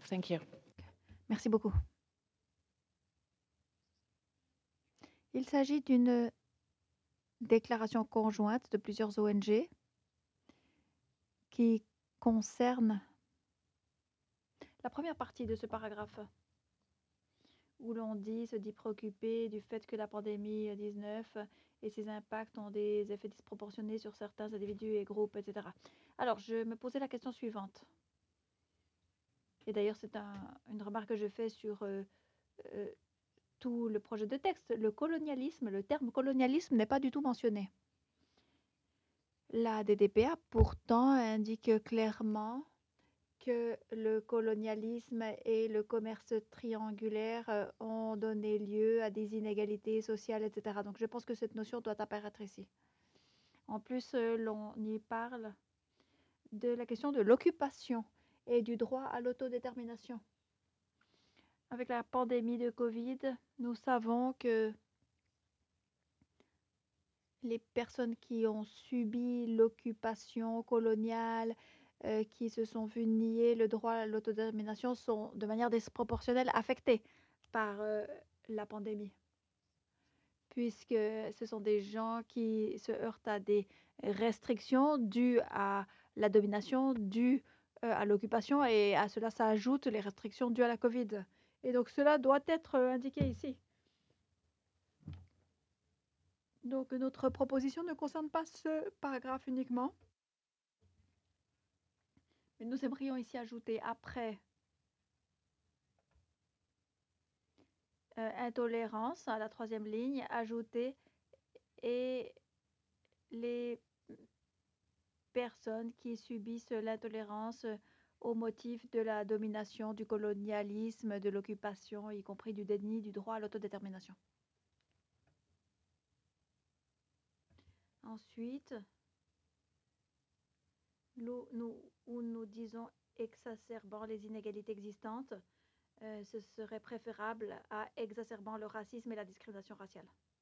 Thank you. Merci beaucoup. Il s'agit d'une déclaration conjointe de plusieurs ONG qui concerne la première partie de ce paragraphe où l'on se dit préoccupé du fait que la pandémie 19 et ses impacts ont des effets disproportionnés sur certains individus et groupes, etc. Alors, je me posais la question suivante. Et d'ailleurs, c'est une remarque que je fais sur tout le projet de texte. Le colonialisme, le terme colonialisme n'est pas du tout mentionné. La DDPA, pourtant, indique clairement que le colonialisme et le commerce triangulaire ont donné lieu à des inégalités sociales, etc. Donc, je pense que cette notion doit apparaître ici. En plus, l'on y parle de la question de l'occupation et du droit à l'autodétermination. Avec la pandémie de Covid, nous savons que les personnes qui ont subi l'occupation coloniale, qui se sont vues nier le droit à l'autodétermination sont de manière disproportionnelle affectées par la pandémie. Puisque ce sont des gens qui se heurtent à des restrictions dues à la domination, dues à l'occupation, et à cela s'ajoutent les restrictions dues à la Covid. Et donc cela doit être indiqué ici. Donc notre proposition ne concerne pas ce paragraphe uniquement, mais nous aimerions ici ajouter après intolérance à la troisième ligne, ajouter et les personnes qui subissent l'intolérance au motif de la domination, du colonialisme, de l'occupation, y compris du déni du droit à l'autodétermination. Ensuite, où nous disons exacerbant les inégalités existantes, ce serait préférable à exacerbant le racisme et la discrimination raciale.